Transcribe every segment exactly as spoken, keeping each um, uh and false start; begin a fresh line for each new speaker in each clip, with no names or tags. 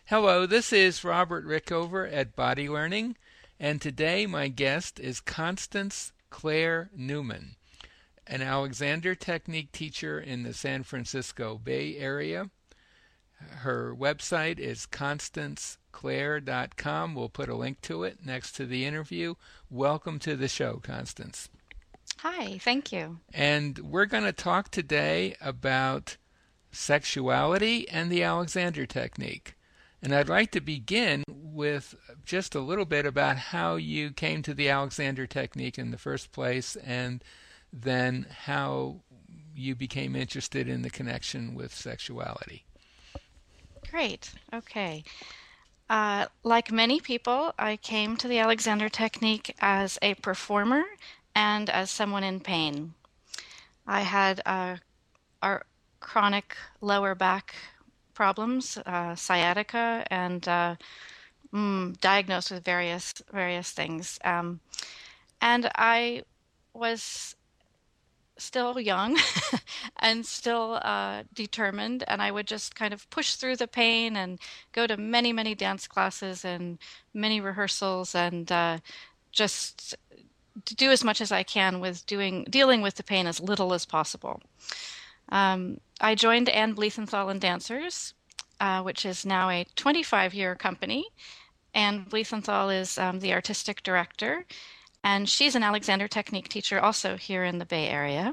Hello, this is Robert Rickover at Body Learning, and today my guest is Constance Claire Newman, an Alexander Technique teacher in the San Francisco Bay Area. Her website is constance claire dot com. We'll put a link to it next to the interview. Welcome to the show, Constance.
Hi, thank you.
And we're going to talk today about sexuality and the Alexander Technique. And I'd like to begin with just a little bit about how you came to the Alexander Technique in the first place, and then how you became interested in the connection with sexuality.
Great. Okay. Uh, like many people, I came to the Alexander Technique as a performer and as someone in pain. I had uh, our chronic lower back problems, uh, sciatica, and uh, mm, diagnosed with various various things. Um, and I was still young and still uh, determined, and I would just kind of push through the pain and go to many, many dance classes and many rehearsals and uh, just to do as much as I can with doing dealing with the pain as little as possible. Um, I joined Anne Blythenthal and Dancers, uh, which is now a twenty-five-year company. Anne Blythenthal is um, the artistic director, and she's an Alexander Technique teacher also here in the Bay Area.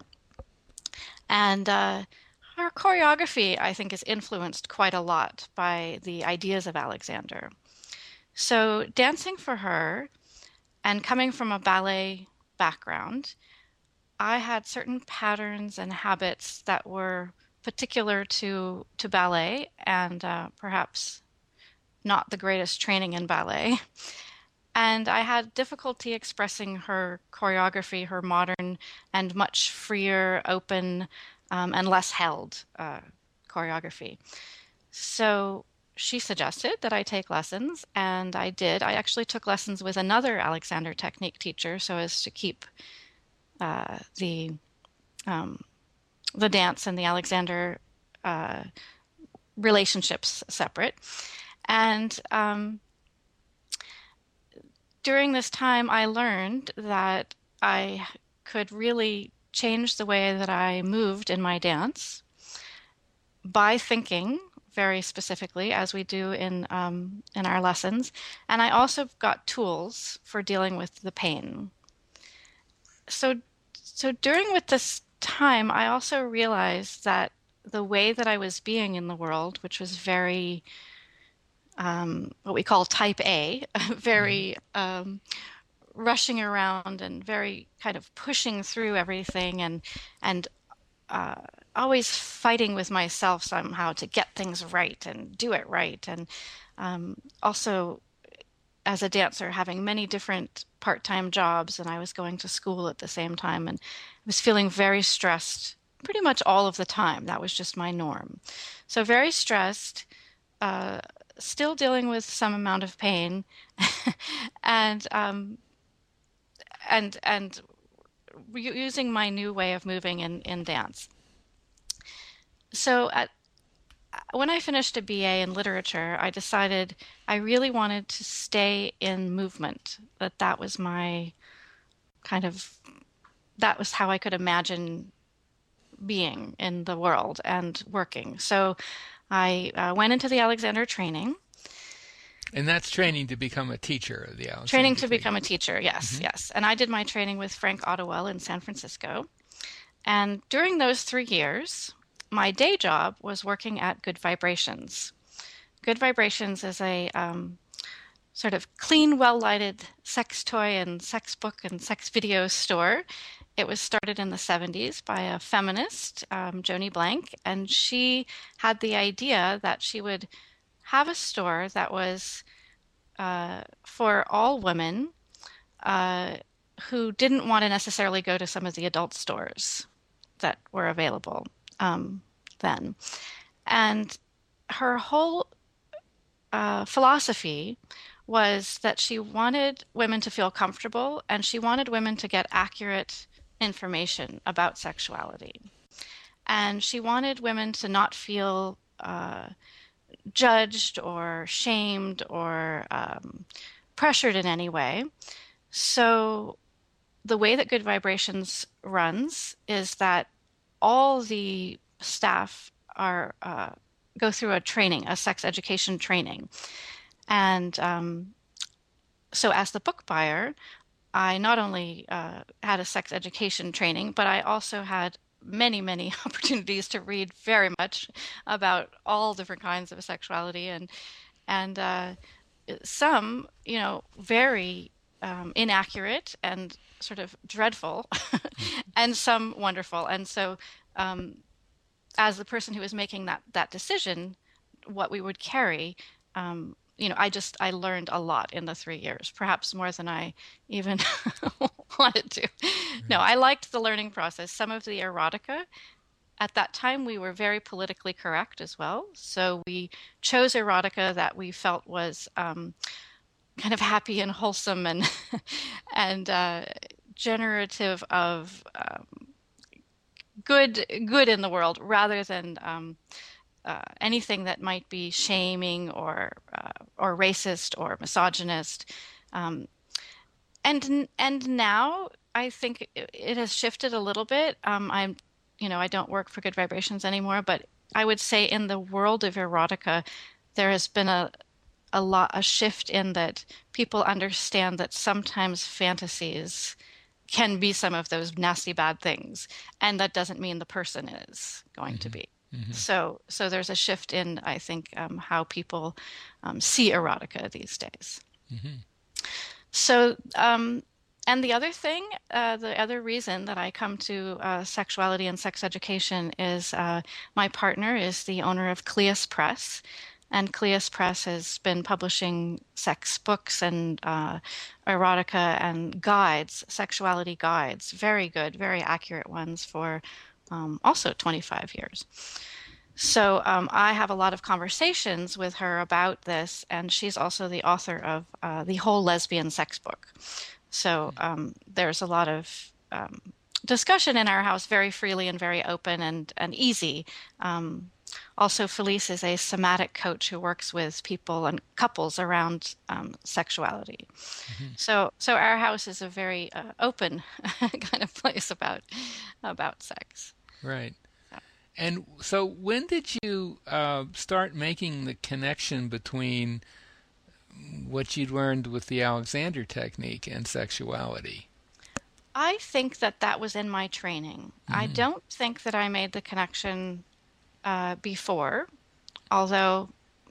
And uh, her choreography, I think, is influenced quite a lot by the ideas of Alexander. So dancing for her and coming from a ballet background, I had certain patterns and habits that were particular to, to ballet and uh, perhaps not the greatest training in ballet. And I had difficulty expressing her choreography, her modern and much freer, open, um, and less held uh, choreography. So she suggested that I take lessons, and I did. I actually took lessons with another Alexander Technique teacher so as to keep uh, the um, the dance and the Alexander uh, relationships separate. And um, during this time, I learned that I could really change the way that I moved in my dance by thinking very specifically, as we do in um, in our lessons. And I also got tools for dealing with the pain. So, so during with this time, I also realized that the way that I was being in the world, which was very um, what we call type A, very um, rushing around and very kind of pushing through everything and and uh, always fighting with myself somehow to get things right and do it right. And um, also, as a dancer, having many different part-time jobs, and I was going to school at the same time, and I was feeling very stressed pretty much all of the time. That was just my norm. So very stressed, uh, still dealing with some amount of pain, and um, and and using my new way of moving in, in dance. So at, when I finished a B A in literature, I decided I really wanted to stay in movement, that that was my kind of, that was how I could imagine being in the world and working. So I uh, went into the Alexander training.
And that's training to become a teacher of the Alexander
Training to
Technique.
become a teacher, yes,
Mm-hmm.
yes. And I did my training with Frank Ottewell in San Francisco. And during those three years, my day job was working at Good Vibrations. Good Vibrations is a um, sort of clean, well-lighted sex toy and sex book and sex video store. It was started in the seventies by a feminist, um, Joni Blank, and she had the idea that she would have a store that was uh, for all women uh, who didn't want to necessarily go to some of the adult stores that were available um, then. And her whole uh, philosophy was that she wanted women to feel comfortable and she wanted women to get accurate information about sexuality. And she wanted women to not feel uh, judged or shamed or um, pressured in any way. So the way that Good Vibrations runs is that all the staff are uh, go through a training, a sex education training, and um, so as the book buyer, I not only uh, had a sex education training, but I also had many, many opportunities to read very much about all different kinds of sexuality and and uh, some, you know, very um, inaccurate and sort of dreadful, and some wonderful. And so, um, as the person who was making that that decision, what we would carry, um, you know, I just I learned a lot in the three years, perhaps more than I even wanted to. No,
Right.
I liked the learning process. Some of the erotica at that time we were very politically correct as well, so we chose erotica that we felt was um, kind of happy and wholesome and and uh, generative of um, good good in the world rather than um, uh, anything that might be shaming or uh, or racist or misogynist. Um, and and now I think it, it has shifted a little bit. Um, I'm, you know, I don't work for Good Vibrations anymore, but I would say in the world of erotica, there has been a a lot a shift in that people understand that sometimes fantasies can be some of those nasty bad things, and that doesn't mean the person is going to
Hmm.
be.
Hmm.
So, so there's a shift in, I think, um, how people um, see erotica these days.
Hmm.
So, um, and the other thing, uh, the other reason that I come to uh, sexuality and sex education is uh, my partner is the owner of Cleus Press. And Cleus Press has been publishing sex books and uh, erotica and guides, sexuality guides, very good, very accurate ones for um, also twenty-five years. So um, I have a lot of conversations with her about this, and she's also the author of uh, the whole lesbian sex book. So um, there's a lot of um, discussion in our house, very freely and very open and and easy. Um, also, Felice is a somatic coach who works with people and couples around um, sexuality.
Hmm.
So so our house is a very uh, open kind of place about about sex.
Right. And so, when did you uh, start making the connection between what you'd learned with the Alexander technique and sexuality?
I think that that was in my training. I
Hmm.
don't think that I made the connection uh, before, although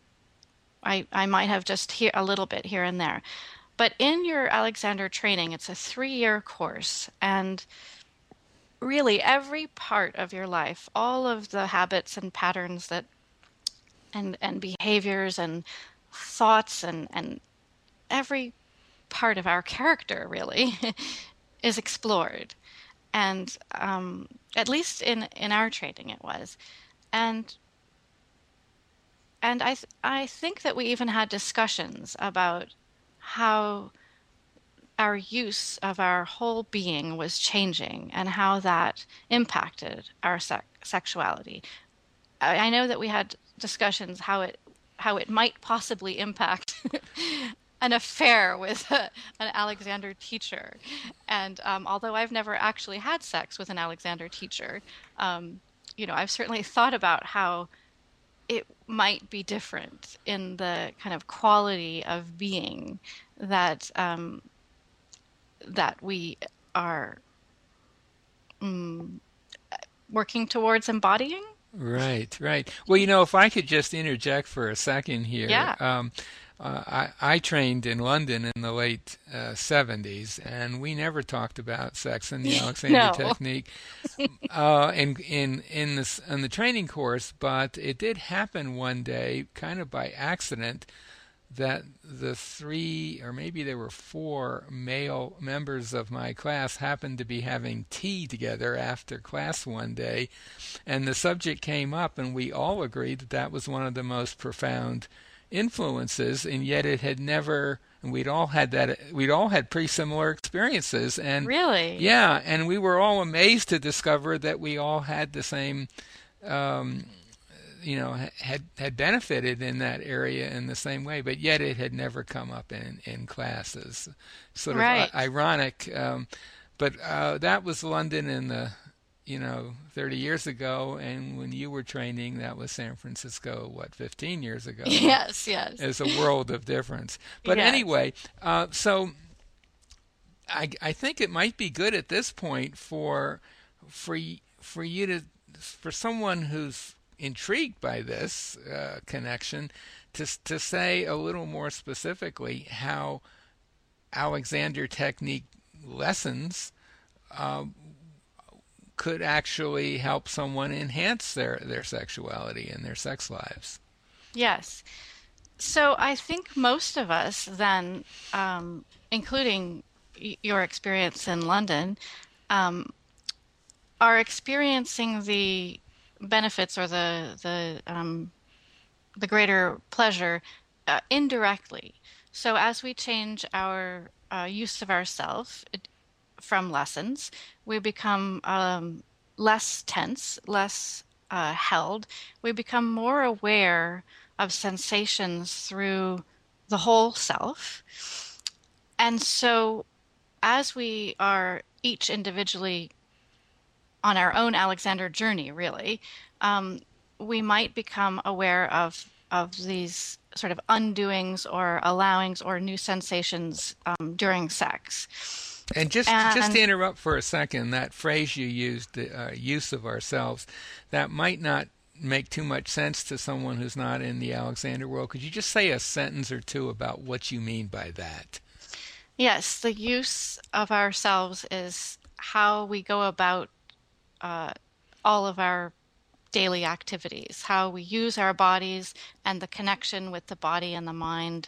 I I might have just here a little bit here and there. But in your Alexander training, it's a three-year course, and really every part of your life, all of the habits and patterns that and and behaviors and thoughts and and every part of our character really is explored. And um, at least in in our training, it was. And and I th- I think that we even had discussions about how our use of our whole being was changing and how that impacted our sec- sexuality. I, I know that we had discussions how it how it might possibly impact an affair with a, an Alexander teacher. And um, although I've never actually had sex with an Alexander teacher, um, you know, I've certainly thought about how it might be different in the kind of quality of being that um, that we are mm, working towards embodying.
Right, right. Well, you know, if I could just interject for a second here,
Yeah.
um, uh, I, I trained in London in the late uh, seventies, and we never talked about sex in the Alexander
No.
technique uh, in in in this in the training course. But it did happen one day, kind of by accident, that the three, or maybe there were four male members of my class happened to be having tea together after class one day, and the subject came up, and we all agreed that that was one of the most profound influences, and yet it had never, and we'd all had that, we'd all had pretty similar experiences, and
Really?
yeah, and we were all amazed to discover that we all had the same um, you know, had had benefited in that area in the same way, but yet it had never come up in in classes. Sort of uh,
Right.
ironic, um, but uh, that was London in the, you know, thirty years ago, and when you were training, that was San Francisco, what, fifteen years ago.
Yes, yes.
There's a world of difference. But
Yes.
anyway, uh, so I I think it might be good at this point for for y- for you to for someone who's intrigued by this uh, connection to to say a little more specifically how Alexander Technique lessons uh, could actually help someone enhance their their sexuality and their sex lives.
Yes. So I think most of us then, um, including y- your experience in London, um, are experiencing the benefits or the the um, the greater pleasure uh, indirectly. So as we change our uh, use of ourself from lessons, we become um, less tense, less uh, held. We become more aware of sensations through the whole self. And so as we are each individually on our own Alexander journey, really, um, we might become aware of of these sort of undoings or allowings or new sensations um, during sex.
And just just to
And
interrupt for a second, that phrase you used, the uh, use of ourselves, that might not make too much sense to someone who's not in the Alexander world. Could you just say a sentence or two about what you mean by that?
yes, the use of ourselves is how we go about uh, all of our daily activities, how we use our bodies and the connection with the body and the mind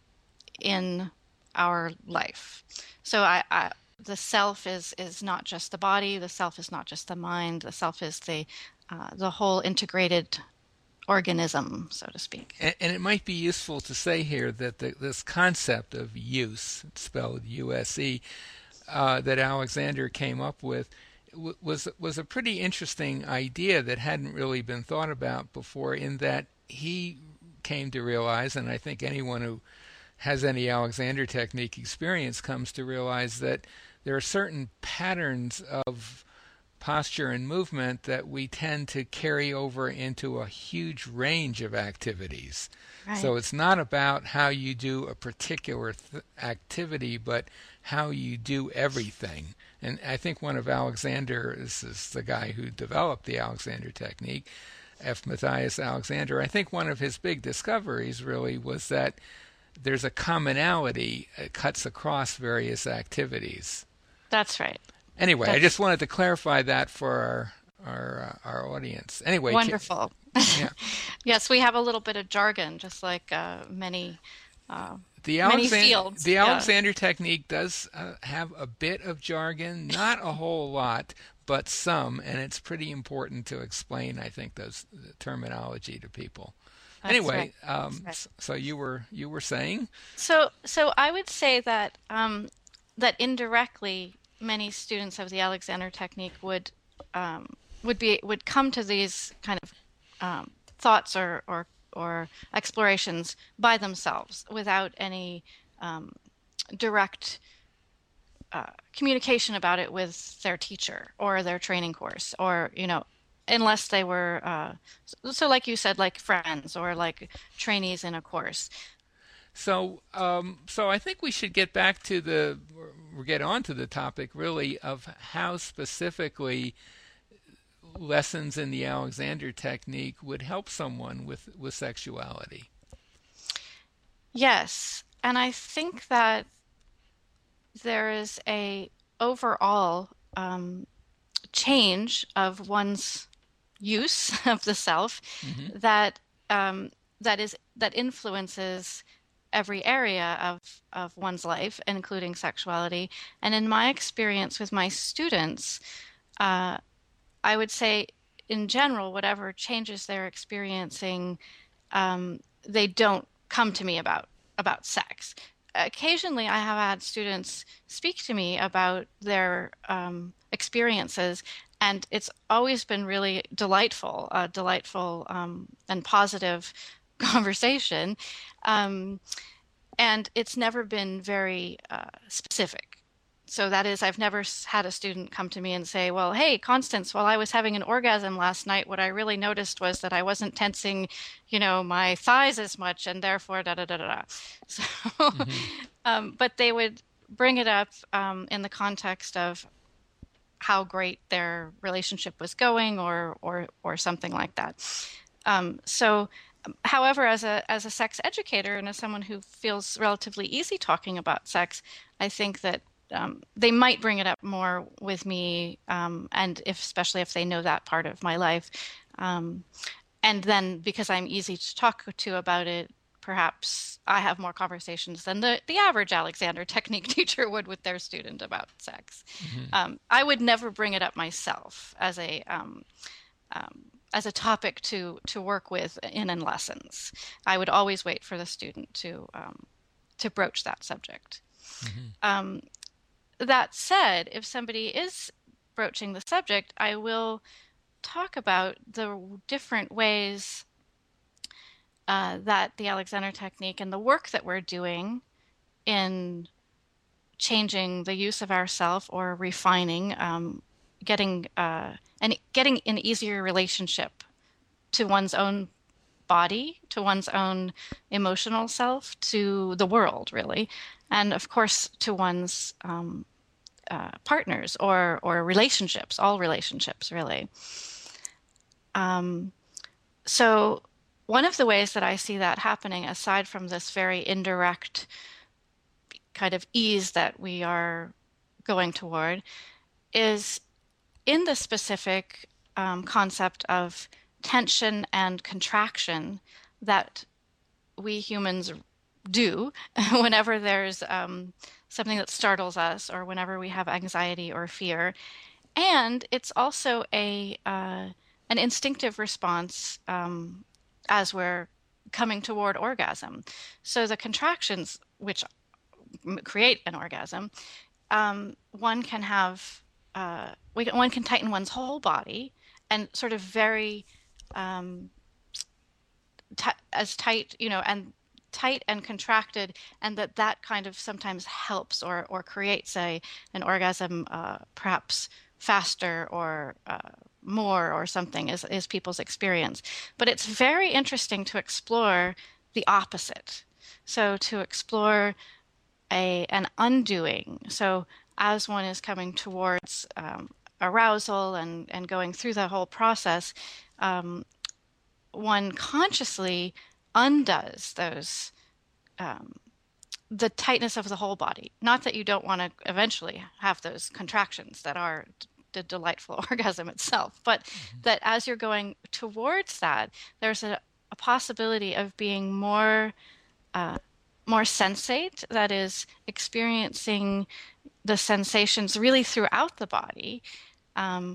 in our life. So I, I the self is is not just the body, the self is not just the mind, the self is the uh, the whole integrated organism, so to speak.
And, and it might be useful to say here that the, this concept of use, it's spelled U S E, uh, that Alexander came up with w- was was a pretty interesting idea that hadn't really been thought about before. In that he came to realize, and I think anyone who has any Alexander Technique experience comes to realize that there are certain patterns of posture and movement that we tend to carry over into a huge range of activities. So
Right.
it's not about how you do a particular th- activity, but how you do everything. And I think one of Alexander, this is the guy who developed the Alexander Technique, F. Matthias Alexander, I think one of his big discoveries really was that there's a commonality that cuts across various activities.
That's right.
Anyway, I
That's
just wanted to clarify that for our our uh, our audience. Anyway,
wonderful.
yeah,
Yes, we have a little bit of jargon, just like uh, many uh,
the
many
Alexander
fields.
the
Yeah,
Alexander technique does uh, have a bit of jargon, not a whole lot, but some, and it's pretty important to explain. I think those the terminology to people.
that's right.
Anyway,
That's
um,
right.
so you were you were saying,
So, so I would say that um, that indirectly, many students of the Alexander technique would um, would be would come to these kind of um, thoughts or or or explorations by themselves without any um, direct uh, communication about it with their teacher or their training course, or you know, unless they were uh, so like you said, like friends or like trainees in a course.
so um, so I think we should get back to the or get on to the topic really of how specifically lessons in the Alexander technique would help someone with, with sexuality.
Yes, and I think that there is a overall um, change of one's use of the self
Hmm.
that um, that is that influences every area of of one's life, including sexuality. And in my experience with my students, uh, I would say, in general, whatever changes they're experiencing, um, they don't come to me about about sex. Occasionally, I have had students speak to me about their um, experiences, and it's always been really delightful, a delightful um, and positive conversation. Um, and it's never been very uh, specific. So that is, I've never had a student come to me and say, well, hey, Constance, while I was having an orgasm last night, what I really noticed was that I wasn't tensing, you know, my thighs as much, and therefore da da da da da. So,
Mm-hmm.
um, but they would bring it up um, in the context of how great their relationship was going, or or or something like that. Um, so, however, as a as a sex educator and as someone who feels relatively easy talking about sex, I think that um, they might bring it up more with me, um, and if especially if they know that part of my life, um, and then because I'm easy to talk to about it, perhaps I have more conversations than the the average Alexander Technique teacher would with their student about sex.
Mm-hmm.
Um, I would never bring it up myself as a um, um, as a topic to to work with in in lessons. I would always wait for the student to um, to broach that subject.
Mm-hmm.
Um, that said, if somebody is broaching the subject, I will talk about the different ways uh, that the Alexander Technique and the work that we're doing in changing the use of ourself, or refining, um, getting uh, and getting an easier relationship to one's own body, to one's own emotional self, to the world, really, and of course to one's um, uh, partners, or or relationships, all relationships, really. Um, so one of the ways that I see that happening, aside from this very indirect kind of ease that we are going toward, is in the specific um, concept of tension and contraction that we humans do whenever there's um, something that startles us, or whenever we have anxiety or fear. And it's also a uh, an instinctive response um, as we're coming toward orgasm. So the contractions, which create an orgasm, um, one can have uh, we, one can tighten one's whole body, and sort of very um, t- as tight, you know, and tight and contracted, and that that kind of sometimes helps, or or creates a an orgasm, uh, perhaps faster, or uh, more, or something, is is people's experience. But it's very interesting to explore the opposite. So to explore a an undoing. So as one is coming towards um, arousal, and and going through the whole process, um, one consciously undoes those um, the tightness of the whole body. Not that you don't want to eventually have those contractions that are the delightful orgasm itself, but
Mm-hmm.
that as you're going towards that, there's a, a possibility of being more uh, more sensate, that is, experiencing the sensations really throughout the body, um,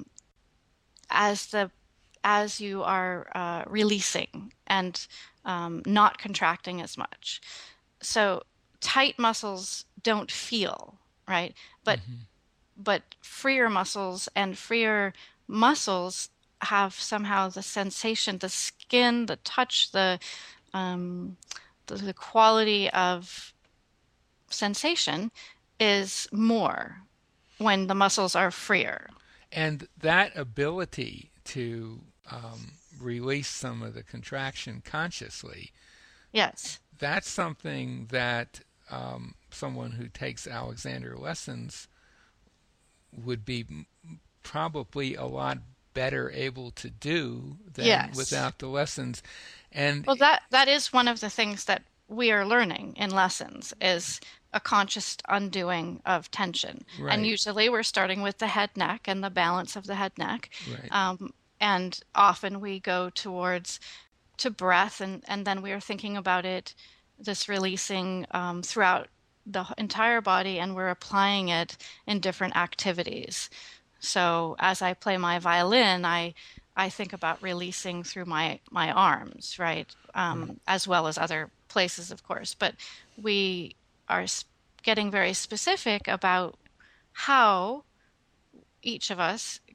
as the as you are uh, releasing, and um, not contracting as much. So tight muscles don't feel, right, but
Mm-hmm.
but freer muscles and freer muscles have somehow the sensation, the skin, the touch, the um, the, the quality of sensation is more when the muscles are freer.
And that ability to um, release some of the contraction consciously,
Yes.
that's something that um, someone who takes Alexander lessons would be probably a lot better able to do than
Yes.
without the lessons. And
Well, that that is one of the things that we are learning in lessons, is a conscious undoing of tension. And
right,
usually we're starting with the head neck and the balance of the head neck.
right,
Um, and often we go towards to breath, and, and then we are thinking about it, this releasing um, throughout the entire body, and we're applying it in different activities. So as I play my violin, I I think about releasing through my my arms, right,
right.
um, as well as other places, of course. But we are getting very specific about how each of us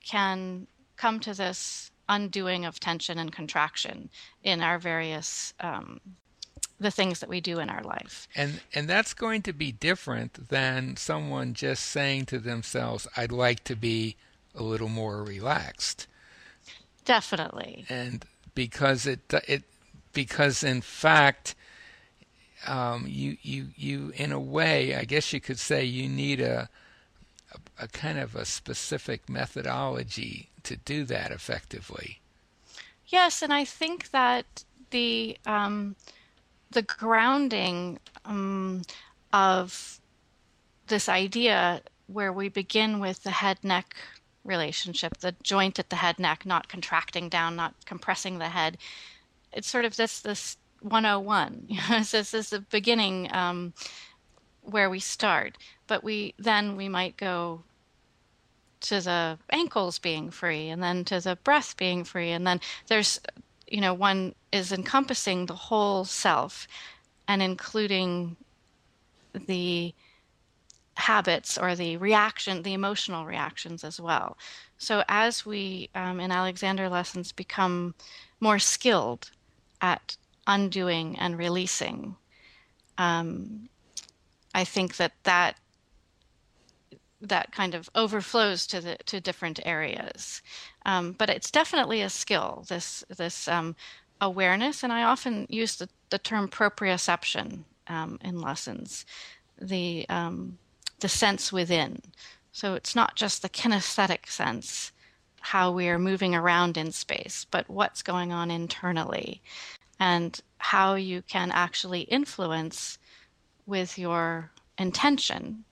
can come to this undoing of tension and contraction in our various um, the things that we do in our life.
And and that's going to be different than someone just saying to themselves, I'd like to be a little more relaxed.
Definitely.
And because it it because in fact um, you you you in a way, I guess you could say, you need a, a a kind of a specific methodology to do that effectively.
Yes, and I think that the um, the grounding um, of this idea where we begin with the head-neck relationship, the joint at the head-neck, not contracting down, not compressing the head. It's sort of this this one oh one. So this is the beginning um, where we start, but we then we might go to the ankles being free, and then to the breath being free, and then there's, you know, one is encompassing the whole self and including the habits or the reaction, the emotional reactions as well. So as we um, in Alexander lessons become more skilled at undoing and releasing, um, I think that that that kind of overflows to the to different areas. Um, but it's definitely a skill, this this um, awareness, and I often use the, the term proprioception um, in lessons, the um, the sense within. So it's not just the kinesthetic sense, how we are moving around in space, but what's going on internally, and how you can actually influence with your intention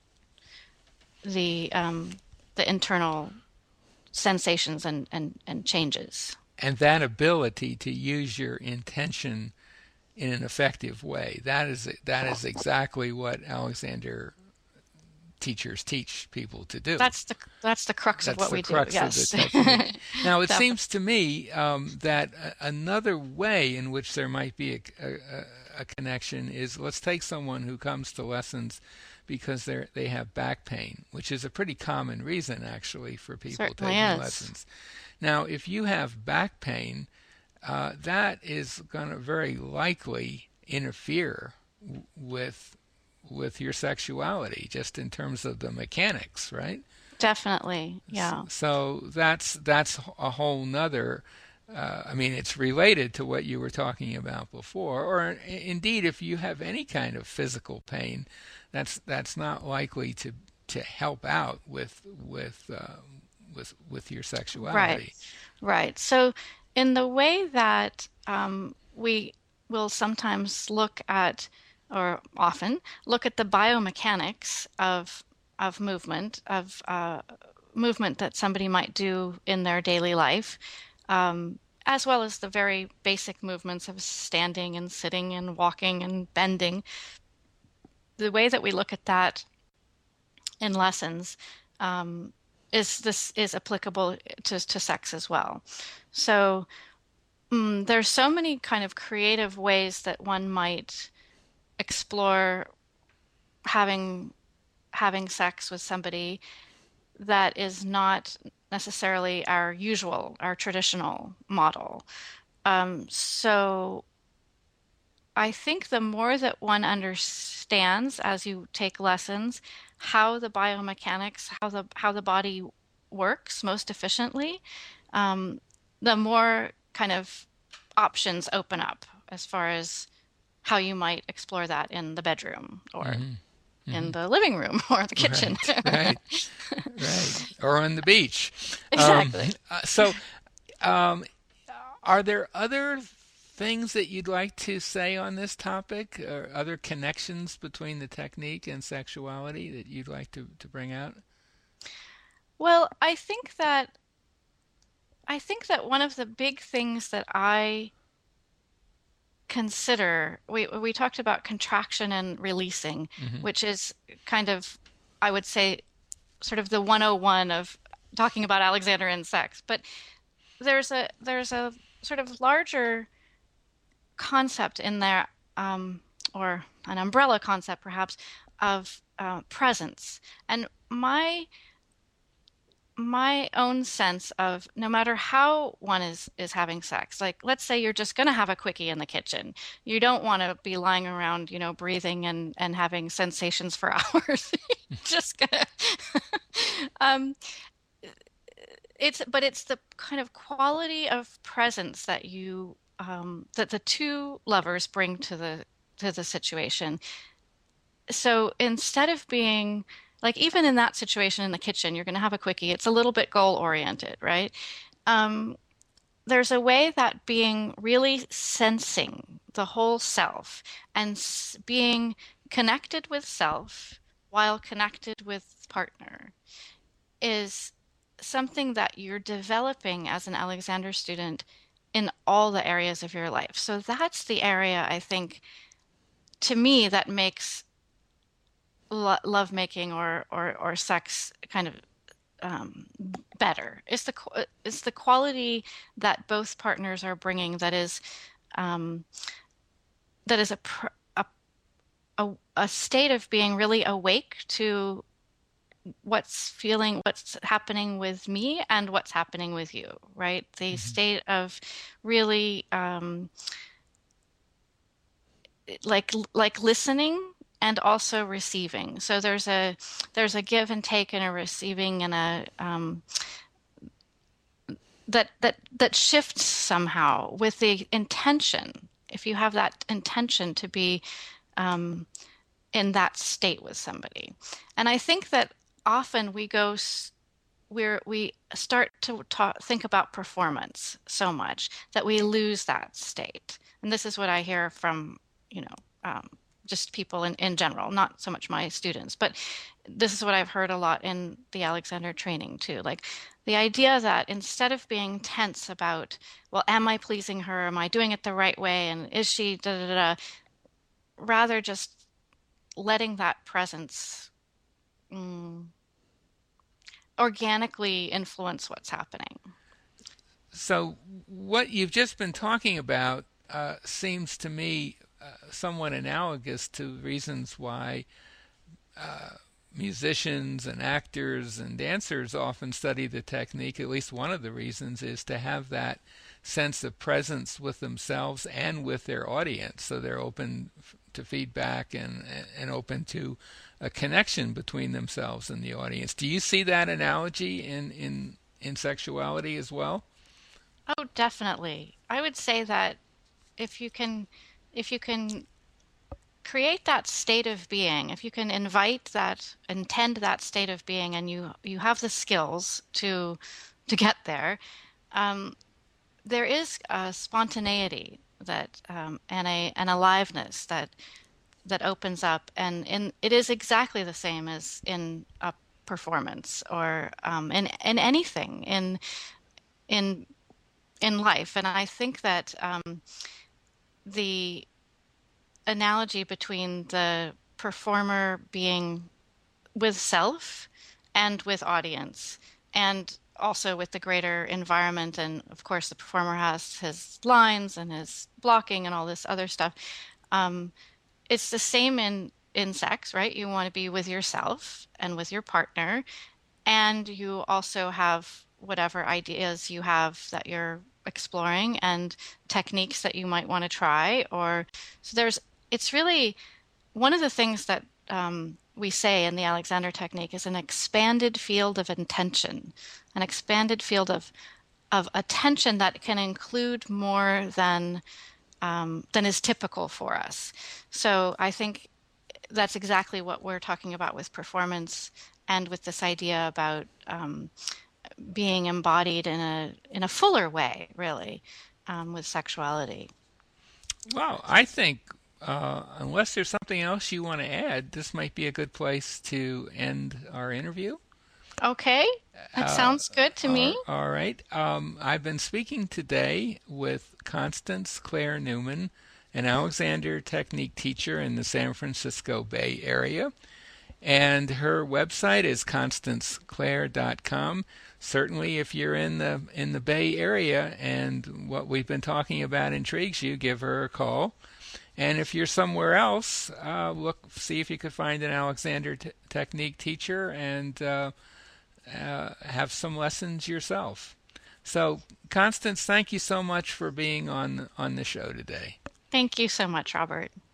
the um, the internal sensations and, and, and changes.
And that ability to use your intention in an effective way, that is that is exactly what Alexander teachers teach people to do.
That's the that's the crux
That's
of what
the
we
crux
do. Yes.
Of the technique. Now, it
Definitely.
seems to me um, that a, another way in which there might be a, a, a connection is, let's take someone who comes to lessons because they they have back pain, which is a pretty common reason actually for people
Certainly
taking
is.
lessons. Now, if you have back pain, uh, that is going to very likely interfere w- with with your sexuality, just in terms of the mechanics, right?
Definitely. Yeah.
So that's that's a whole nother. Uh, I mean, it's related to what you were talking about before, or indeed, if you have any kind of physical pain, that's that's not likely to to help out with with uh, with with your sexuality.
Right. Right. So in the way that um, we will sometimes look at, or often look at the biomechanics of of movement, of uh, movement that somebody might do in their daily life, um, as well as the very basic movements of standing and sitting and walking and bending. The way that we look at that in lessons um, is this is applicable to, to sex as well. So mm, there's so many kind of creative ways that one might explore having having sex with somebody that is not necessarily our usual, our traditional model. Um, so I think the more that one understands as you take lessons how the biomechanics, how the how the body works most efficiently, um, the more kind of options open up as far as how you might explore that in the bedroom or
Mm-hmm.
in the living room or the kitchen.
Right, right, right. Or on the beach.
Exactly.
Um, uh, so, um, are there other things that you'd like to say on this topic, or other connections between the technique and sexuality that you'd like to, to bring out?
Well, I think that I think that one of the big things that I consider, we we talked about contraction and releasing,
Mm-hmm.
which is kind of, I would say, sort of the one oh one of talking about Alexander and sex. But there's a there's a sort of larger concept in there, um, or an umbrella concept perhaps, of uh, presence. And my my own sense of no matter how one is is having sex, like let's say you're just going to have a quickie in the kitchen. You don't want to be lying around, you know, breathing and and having sensations for hours. Just gonna um it's but it's the kind of quality of presence that you um that the two lovers bring to the to the situation. So instead of being like even in that situation in the kitchen, you're going to have a quickie. It's a little bit goal oriented, right? Um, there's a way that being really sensing the whole self and s- being connected with self while connected with partner is something that you're developing as an Alexander student in all the areas of your life. So that's the area I think to me that makes lo lovemaking or, or or sex kind of um, better. It's the qu- it's the quality that both partners are bringing that is um, that is a, pr a a a state of being really awake to what's feeling, what's happening with me and what's happening with you, right? The
Mhm.
state of really um, like like listening and also receiving. So there's a there's a give and take and a receiving and a um, that that that shifts somehow with the intention. If you have that intention to be um, in that state with somebody, and I think that often we go we're we start to talk, think about performance so much that we lose that state. And this is what I hear from, you know, um, just people in, in general, not so much my students, but this is what I've heard a lot in the Alexander training too. Like the idea that instead of being tense about, well, am I pleasing her? Am I doing it the right way? And is she da da da, da, rather just letting that presence mm, organically influence what's happening.
So, what you've just been talking about uh, seems to me uh, somewhat analogous to reasons why musicians and actors and dancers often study the technique. At least one of the reasons is to have that sense of presence with themselves and with their audience, so they're open to feedback and and open to a connection between themselves and the audience. Do you see that analogy in in in sexuality as well?
Oh, definitely. I would say that if you can if you can create that state of being, if you can invite that, intend that state of being and you you have the skills to to get there, um, there is a spontaneity that um, and a an aliveness that that opens up and in it is exactly the same as in a performance or um, in in anything in in in life. And I think that um, the analogy between the performer being with self and with audience, and also with the greater environment, and of course, the performer has his lines and his blocking and all this other stuff. Um, it's the same in in sex, right? You want to be with yourself and with your partner, and you also have whatever ideas you have that you're exploring and techniques that you might want to try. Or so there's, it's really one of the things that um, we say in the Alexander technique is an expanded field of intention, an expanded field of of attention that can include more than um, than is typical for us. So I think that's exactly what we're talking about with performance and with this idea about um, being embodied in a in a fuller way, really, um, with sexuality.
Well, I think uh, unless there's something else you want to add, this might be a good place to end our interview.
Okay, that
Uh,
sounds good to me.
all, all right. Um, I've been speaking today with Constance Claire Newman, an Alexander Technique teacher in the San Francisco Bay Area. And her website is constance claire dot com. Certainly, if you're in the in the Bay Area and what we've been talking about intrigues you, give her a call. And if you're somewhere else, uh, look see if you could find an Alexander t- Technique teacher and uh, uh, have some lessons yourself. So, Constance, thank you so much for being on on the show today.
Thank you so much, Robert.